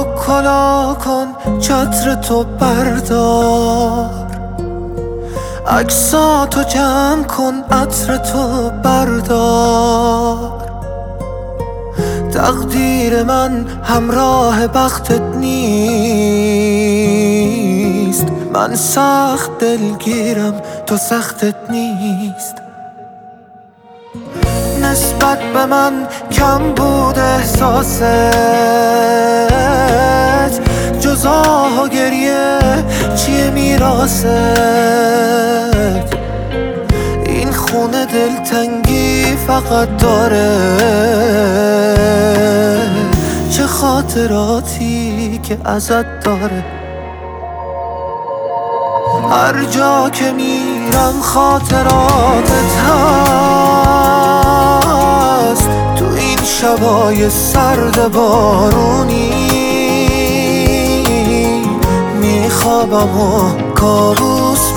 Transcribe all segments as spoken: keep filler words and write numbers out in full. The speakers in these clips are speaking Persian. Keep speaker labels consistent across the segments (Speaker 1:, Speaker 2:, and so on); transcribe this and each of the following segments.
Speaker 1: رو کلا کن، چتر تو بردار، عکساتو جمع کن، عطر تو بردار. تقدیر من همراه بختت نیست، من سخت دلگیرم تو سختت نیست. نسبت به من کم بود احساست، جز آه و گریه چیه میراست؟ این خونه دلتنگی فقط داره، چه خاطراتی که ازت داره. هر جا که میرم خاطراتت هست، تو این شبای سرد بارونی میخوابم و کابوس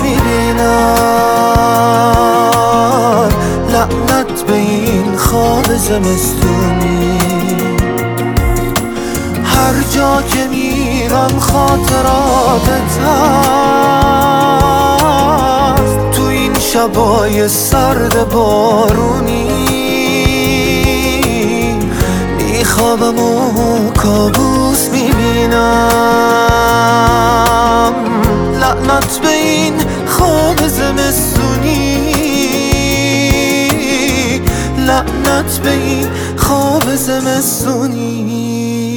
Speaker 1: میبینم. لعنت به این خواب زمستونی. هر جا که میرم خاطراتت هست، تو این شبای سرد بارونی میخوابم و کابوس میبینم. لعنت به این خواب زمستونی، لعنت به این خواب زمستونی.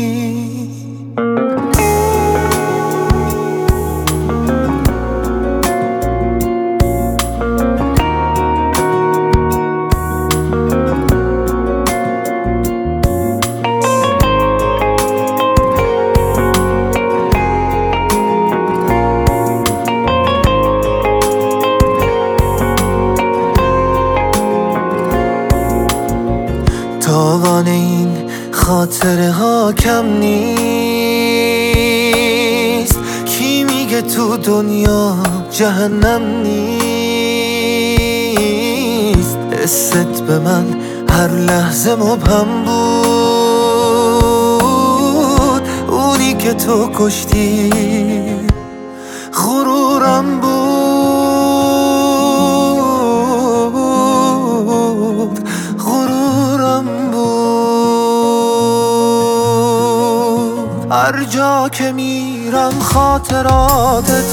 Speaker 1: تاوان این خاطره ها کم نیست، کی میگه تو دنیا جهنم نیست؟ حست به من هر لحظه مبهم بود، اونی که تو کشتی غرورم بود. هر جا که میرم خاطراتت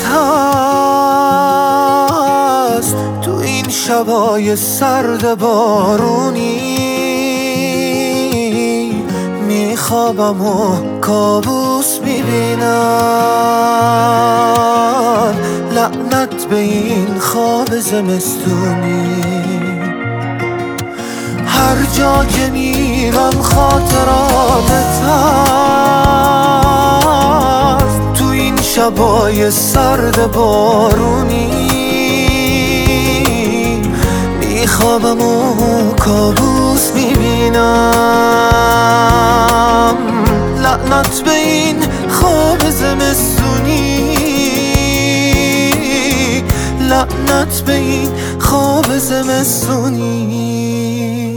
Speaker 1: هست، تو این شبای سرد بارونی میخوابم و کابوس میبینم. لعنت به این خواب زمستونی. هر جا که میرم خاطراتت هست، تو این شبای سرد بارونی میخوابم و کابوس میبینم. لعنت به این خواب زمستونی، لعنت به این خواب زمستونی.